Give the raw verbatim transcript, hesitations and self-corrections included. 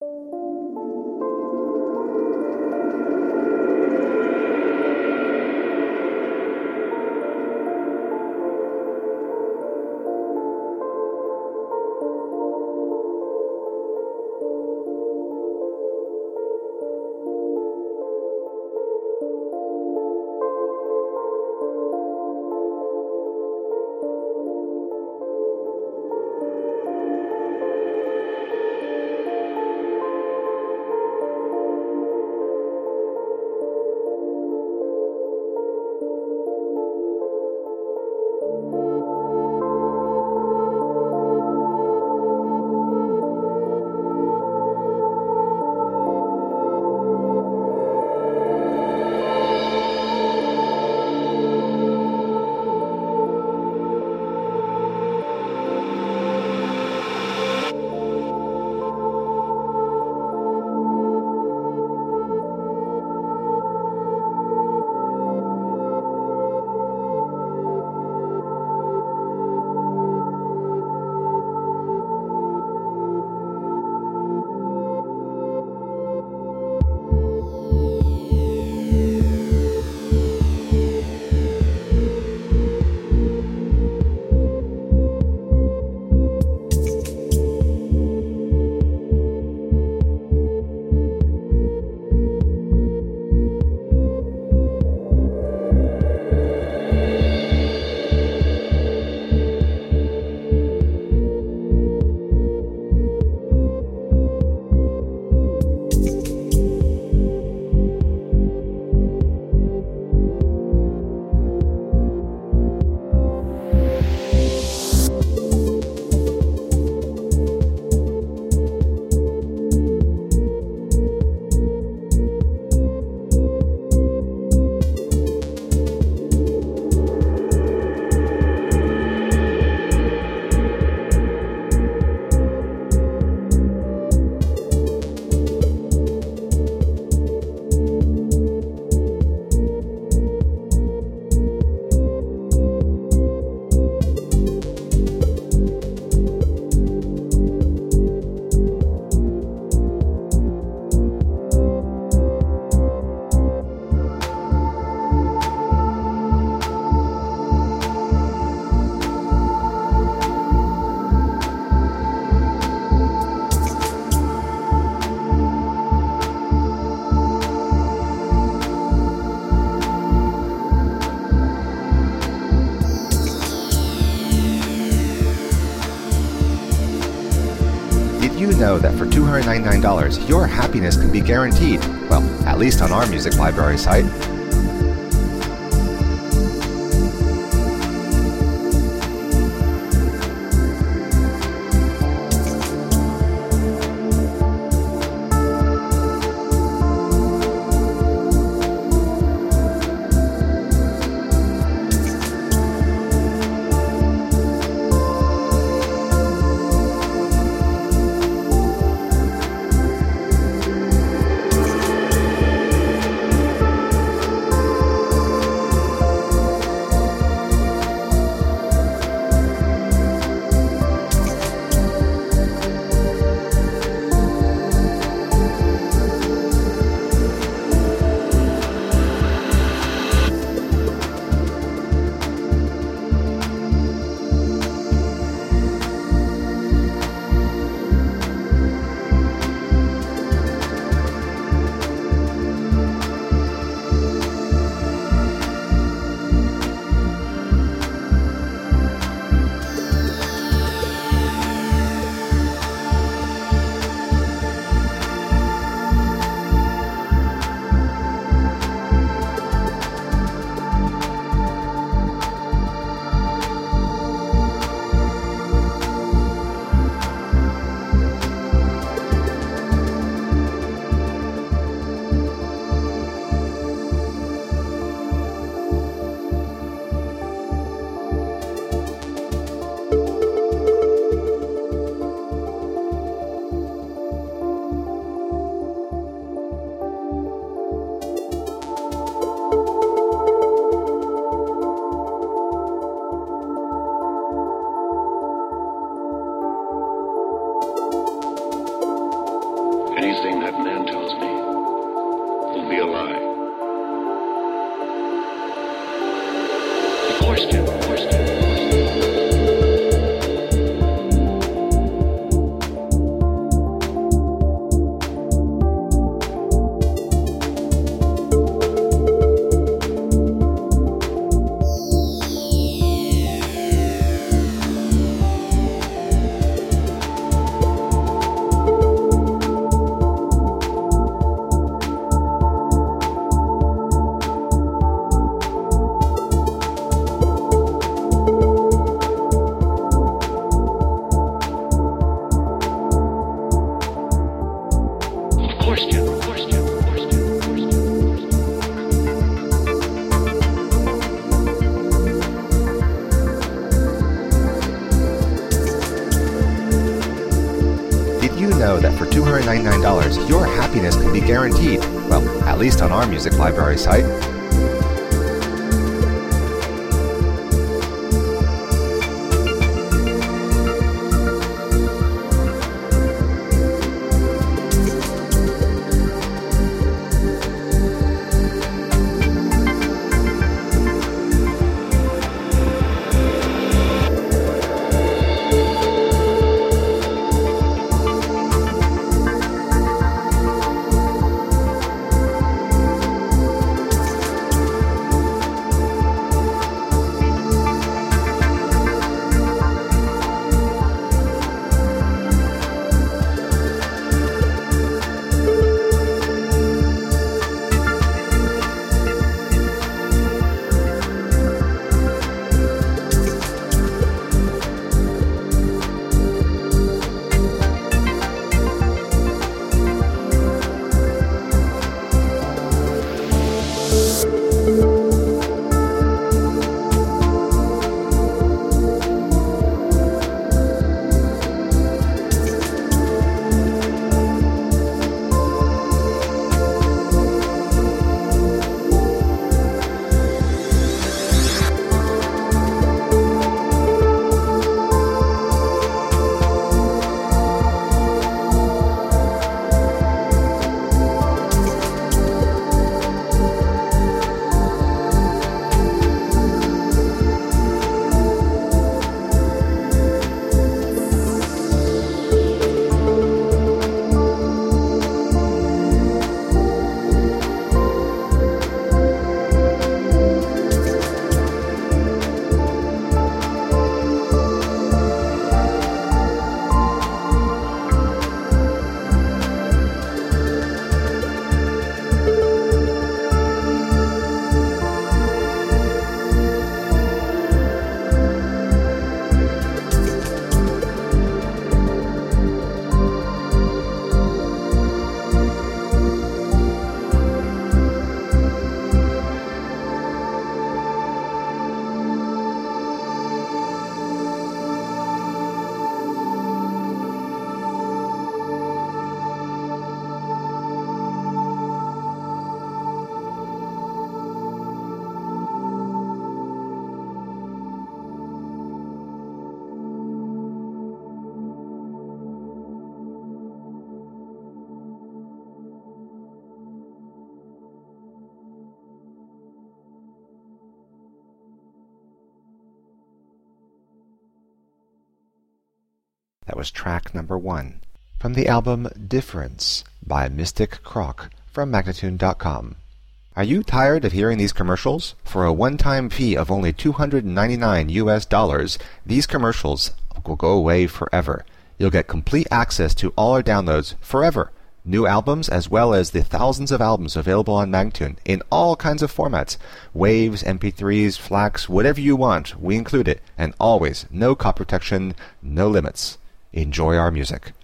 you know that for two hundred ninety-nine dollars, your happiness can be guaranteed? Well, at least on our music library site. Anything that man tells me will be a lie. Of course, Jim, of course, Jim. That for two hundred ninety-nine dollars, your happiness can be guaranteed. Well, at least on our music library site. That was track number one from the album Difference by Mystic Croc from Magnatune dot com. Are you tired of hearing these commercials? For a one-time fee of only two hundred ninety-nine U S dollars, these commercials will go away forever. You'll get complete access to all our downloads forever. New albums as well as the thousands of albums available on Magnatune in all kinds of formats. Waves, M P threes, FLACs, whatever you want, we include it. And always, no copy protection, no limits. Enjoy our music.